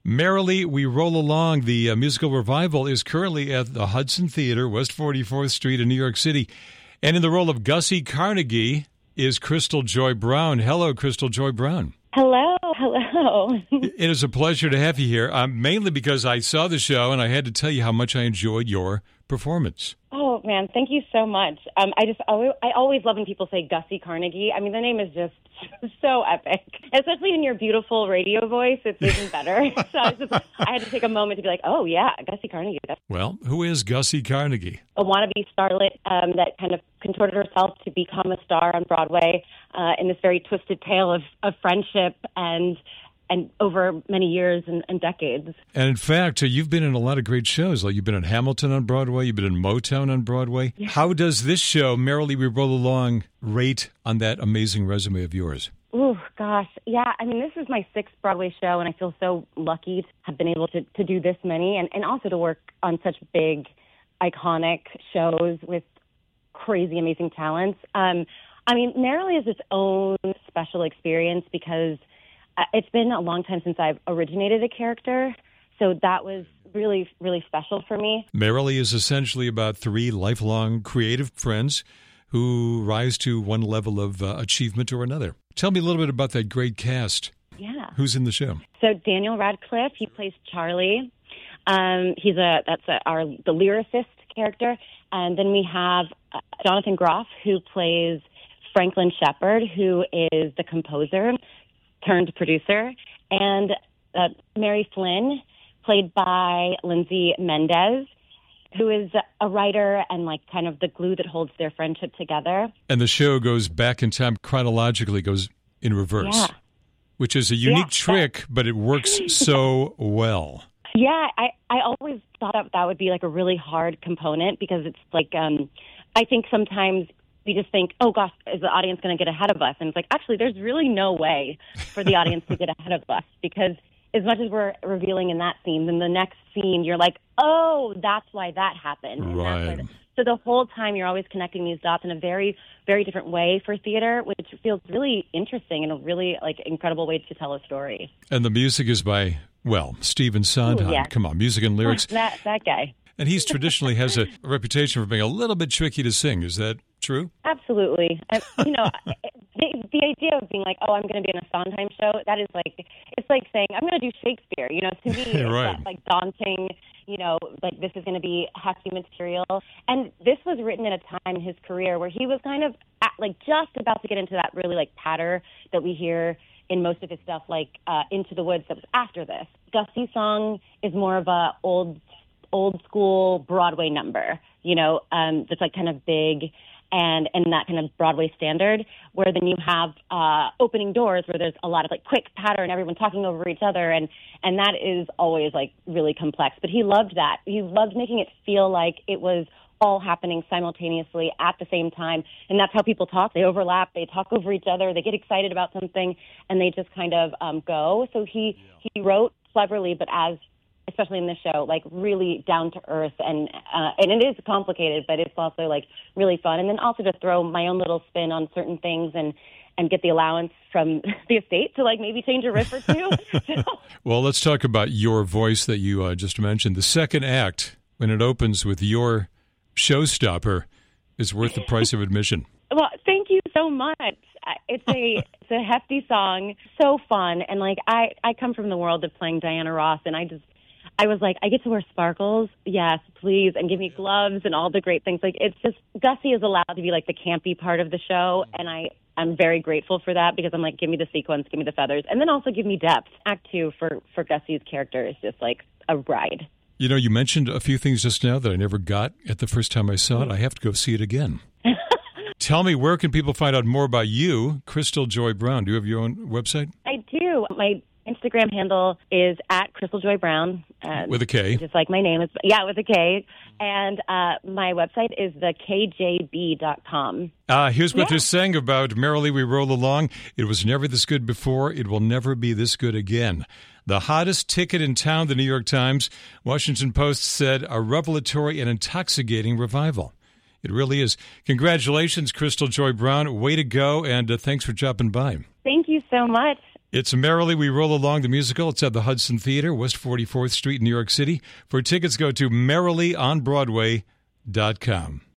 Merrily We Roll Along, the musical revival, is currently at the Hudson Theater, West 44th Street in New York City. And in the role of Gussie Carnegie is Crystal Joy Brown. Hello, Crystal Joy Brown. Hello. It is a pleasure to have you here, mainly because I saw the show and I had to tell you how much I enjoyed your performance. Oh, man, thank you so much. I always love when people say Gussie Carnegie. I mean, the name is just so epic, especially in your beautiful radio voice. It's even better. So I had to take a moment to be like, oh, yeah, Gussie Carnegie. Well, who is Gussie Carnegie? A wannabe starlet that kind of contorted herself to become a star on Broadway in this very twisted tale of friendship and over many years and decades. And in fact, you've been in a lot of great shows. Like you've been in Hamilton on Broadway, you've been in Motown on Broadway. Yeah. How does this show, Merrily We Roll Along, rate on that amazing resume of yours? Oh, gosh. Yeah, I mean, this is my 6th Broadway show, and I feel so lucky to have been able to do this many and also to work on such big, iconic shows with crazy, amazing talents. I mean, Merrily is its own special experience because it's been a long time since I've originated a character, so that was really, really special for me. Merrily is essentially about 3 lifelong creative friends who rise to one level of achievement or another. Tell me a little bit about that great cast. Yeah. Who's in the show? So Daniel Radcliffe, he plays Charlie. The lyricist character. And then we have Jonathan Groff, who plays Franklin Shepard, who is the composer turned producer, and Mary Flynn, played by Lindsay Mendez, who is a writer and like kind of the glue that holds their friendship together. And the show goes back in time chronologically, goes in reverse, which is a unique trick, but it works so well. Yeah, I always thought that would be like a really hard component because it's like I think sometimes we just think, oh, gosh, is the audience going to get ahead of us? And it's like, actually, there's really no way for the audience to get ahead of us because as much as we're revealing in that scene, then the next scene, you're like, oh, that's why that happened. Right. So the whole time you're always connecting these dots in a very, very different way for theater, which feels really interesting and a really like incredible way to tell a story. And the music is by, well, Stephen Sondheim. Ooh, yeah. Come on, music and lyrics. That guy. And he's traditionally has a reputation for being a little bit tricky to sing. Is that true? Absolutely. And, the idea of being like, oh, I'm going to be in a Sondheim show, that is like, it's like saying, I'm going to do Shakespeare. You know, to me, it's right. That, like daunting, like this is going to be hefty material. And this was written at a time in his career where he was kind of just about to get into that really like patter that we hear in most of his stuff, like Into the Woods that was after this. Gussie's song is more of a old school Broadway number, that's like kind of big and that kind of Broadway standard, where then you have opening doors where there's a lot of like quick pattern, everyone talking over each other, and that is always like really complex. But he loved that. He loved making it feel like it was all happening simultaneously at the same time. And that's how people talk. They overlap, they talk over each other, they get excited about something, and they just kind of go. So he wrote cleverly, but especially in this show, like really down to earth, and it is complicated, but it's also like really fun. And then also to throw my own little spin on certain things and get the allowance from the estate to like maybe change a riff or two. Well, let's talk about your voice that you just mentioned. The second act, when it opens with your showstopper, is worth the price of admission. Well, thank you so much. It's a hefty song, so fun, and like I come from the world of playing Diana Ross, and I was like, I get to wear sparkles, yes, please, and give me gloves and all the great things. Like, it's just, Gussie is allowed to be like the campy part of the show, and I'm very grateful for that because I'm like, give me the sequins, give me the feathers, and then also give me depth. Act 2 for Gussie's character is just like a ride. You mentioned a few things just now that I never got at the first time I saw it. I have to go see it again. Tell me, where can people find out more about you, Crystal Joy Brown? Do you have your own website? I do. My Instagram handle is at Crystal Joy Brown. With a K. Just like my name. With a K. And my website is thekjb.com. Here's what they're saying about Merrily We Roll Along. It was never this good before. It will never be this good again. The hottest ticket in town, the New York Times. Washington Post said a revelatory and intoxicating revival. It really is. Congratulations, Crystal Joy Brown. Way to go, and thanks for dropping by. Thank you so much. It's Merrily We Roll Along, the musical. It's at the Hudson Theater, West 44th Street, New York City. For tickets, go to merrilyonbroadway.com.